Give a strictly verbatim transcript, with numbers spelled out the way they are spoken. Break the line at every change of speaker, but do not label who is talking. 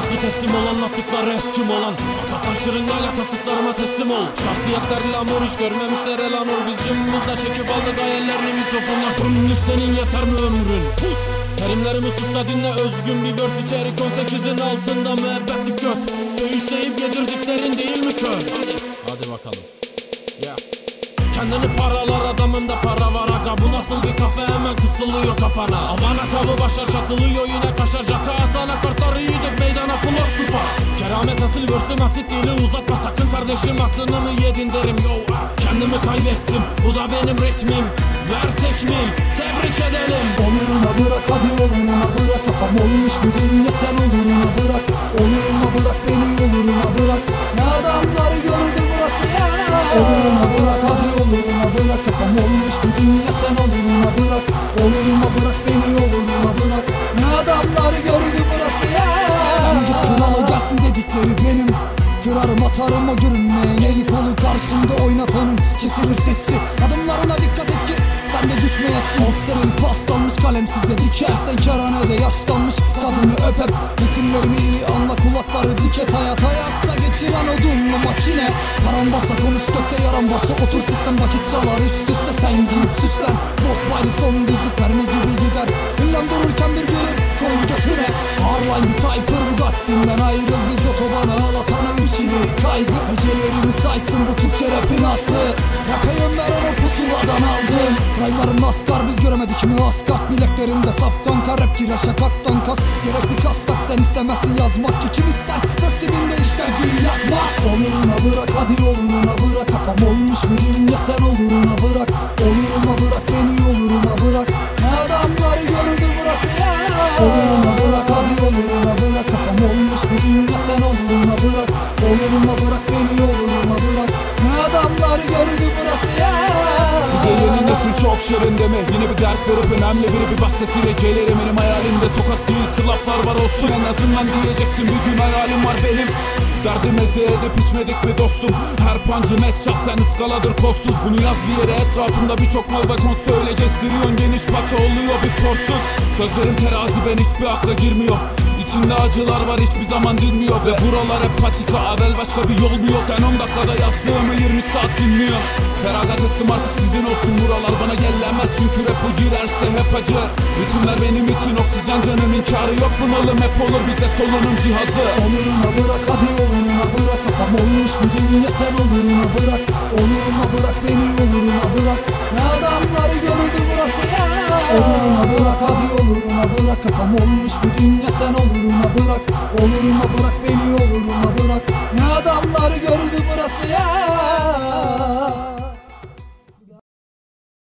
Dostu teslim ol, anlattıkları eskim olan. Hakikaten şırıngayla kasıtlarıma teslim ol. Şahsiyetlerle amor iş görmemişler elanur. Biz cımbızla çekip aldık hayallerini mikrofonla. Tümlük senin yeter mi ömrün? Puş! Terimlerimi susla dinle, özgün bir vers içerik. On sekizin altında müebbetlik göt. Söğüşleyip yedirdiklerin değil mi kör? Hadi, hadi bakalım. Yeah. Kendini paralar, adamında para var aga. Bu nasıl bir kafe, hemen kısılıyor kapana. Havana kabı başlar çatılıyor yine kaşar. Jaka atana kartları yedik meydana floş kupa. Keramet asıl görsüm asit dili uzatma sakın kardeşim, aklını mı yedin derim yo. Kendimi kaybettim, bu da benim ritmim. Ver tekmil, tebrik edelim.
Oluruna bırak, hadi oluruna bırak. Kafam olmuş bir dünya, sen oluruna bırak. Oluruna bırak beni, oluruna bırak. Ne adamları gördü burası ya. Oluruna bırak, hadi oluruna bırak. Kafam olmuş bir dünya, sen oluruna bırak. Oluruna bırak beni, oluruna bırak. Ne adamları gördü burası ya. Sen git kralı gelsin dedikleri benim. Kırarım atarım o görünmeyen, eli kolu karşımda oynatanın kesilir sesi. Adımlarına dikkat et ki sen de düşmeyesin. Alt serili paslanmış kalem size dikersen kerhanede yaşlanmış kadını öp hep. Ritimlerimi iyi anla, kulakları diket. Hayat ayakta geçiren odunlu makine. Param varsa konuş, gökte yaran varsa otur. Sistem vakit çalar üst üste, sen giyip süslen. Bot baylı son düzlük mermi gibi gider. Ünlem dururken bir görüp koyun götüne. Hardline bir Typer Bugatti'nden ayrıl, biz otobana ağlatanı içleri kaygı. Hecelerimi saysın bu Türkçe rapin aslı. Yapayım ben onu pusuladan aldım. Raylarım naskar, biz göremedik mi asgard. Bileklerimde safkan rap girer şakaktan kas. Gerekli kastak, sen istemezsin yazmak ki kim ister. Göz dibinde işlemciyi yapmak. Oluruna bırak, hadi oluruna bırak. Kafam olmuş bir dünya, sen oluruna bırak. Oluruna bırak beni, oluruna bırak. Ne adamları gördü burası ya. Oluruna bırak, hadi oluruna bırak. Kafam olmuş bir dünya, sen oluruna bırak. Oluruna bırak beni, oluruna bırak. Ne adamları gördü burası ya.
Size yeni nesil çok şirin deme. Yine bir ders verip önemli biri bir bas sesiyle gelirim. Benim hayalimde sokak değil klaplar var olsun. En azından diyeceksin bir gün hayalim var benim. Derdimizi edip içmedik mi dostum? Her pancı headshot, sen ıskaladır kolsuz. Bunu yaz bir yere, etrafımda birçok mal ve kon. Söyle gezdiriyorsun, geniş paça oluyor bir forsuz. Sözlerim terazi, ben hiçbir akla girmiyor. İçinde acılar var, hiçbir zaman dinmiyor. Ve buralar hep patika, evvel başka bir yol mu yok? Sen on dakikada yazdığımı yirmi saat dinliyor. Feragat ettim artık sizin olsun buralar. Bana gellemez çünkü rap bu girerse hep acır. Ritimler benim için oksijen, canım inkarı yok. Bunalım hep olur bize solunum cihazı.
Oluruna bırak, hadi oluruna bırak. Kafam olmuş bir dünya, sen oluruna bırak. Oluruna bırak beni, oluruna bırak. Ne adamları gördü burası ya. Oluruna bırak, hadi oluruna bırak. Kafam olmuş bir dünya, sen oluruna bırak. Oluruna bırak beni, oluruna bırak. Ne adamları gördü burası ya.